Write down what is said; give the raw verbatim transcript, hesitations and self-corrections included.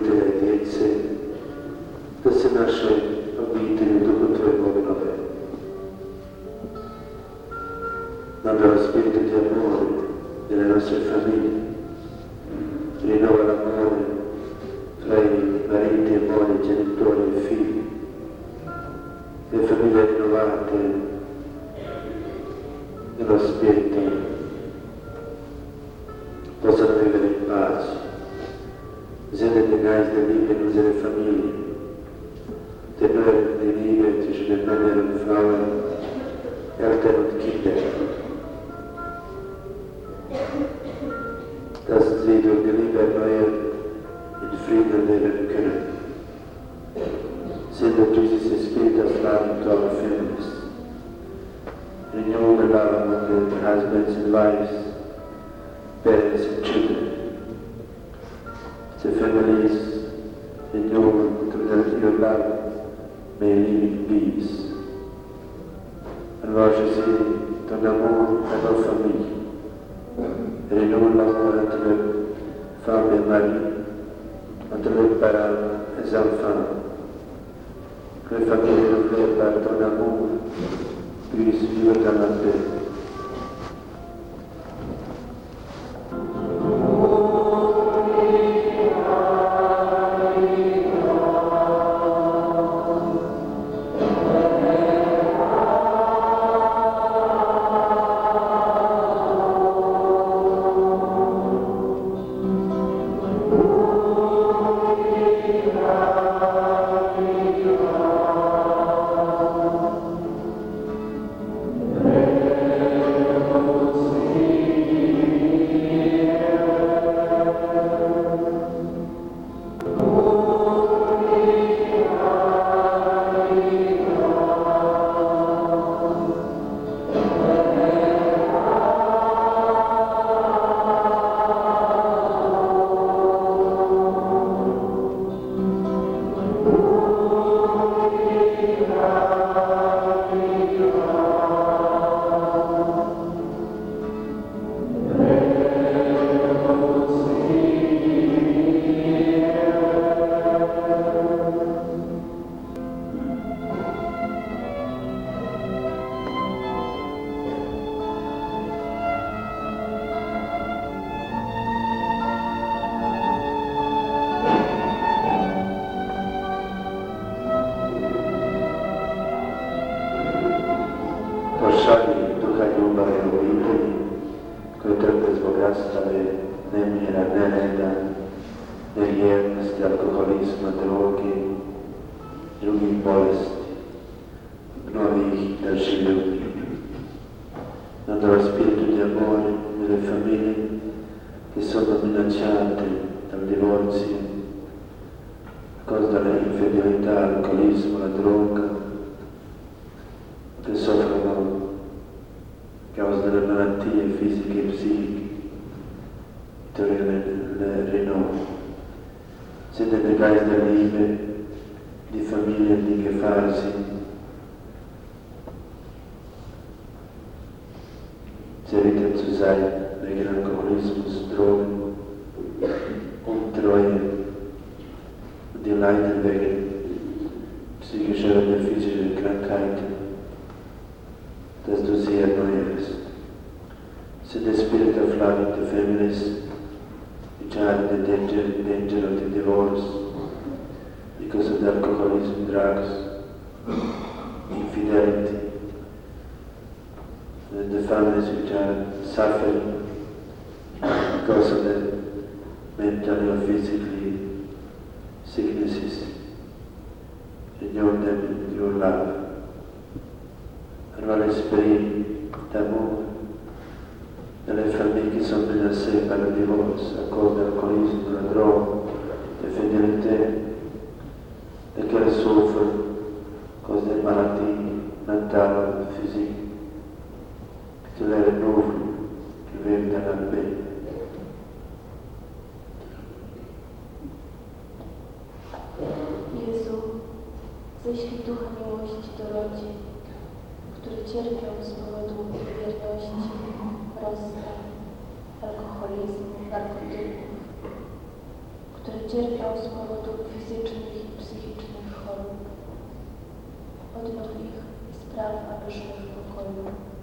Stvoritelja i djece, da se našoj obitelji u duhu Tvojeg obnove. Nada spirito di amore delle nostre famiglie, rinnova l'amore tra i mariti e mogli, genitori e figli, le famiglie rinnovate nello spirito possano vivere in pace. Zende den Geist der Liebe in unsere Familie, der Neue die Liebe zwischen den Männern und Frauen, Eltern und Kindern, dass sie durch die Liebe erneuert in Frieden leben können. Send that Jesus is Spirit of love into our families. Renew the love among the husbands and wives, parents and children. The families renew through your love may live in peace. Alors Jésus, ton amour à nos familles. Renew l'amour entre les femmes et maris, entre les parents et les enfants. Que les familles renouvelées par ton amour puissent vivre dans la paix. Ześlij ducha miłości do rodzin, które cierpią z powodu wierności, rozstaw, alkoholizmu, narkotyków, które cierpią z powodu fizycznych i psychicznych chorób. Odnów ich i spraw, aby żyły w pokoju.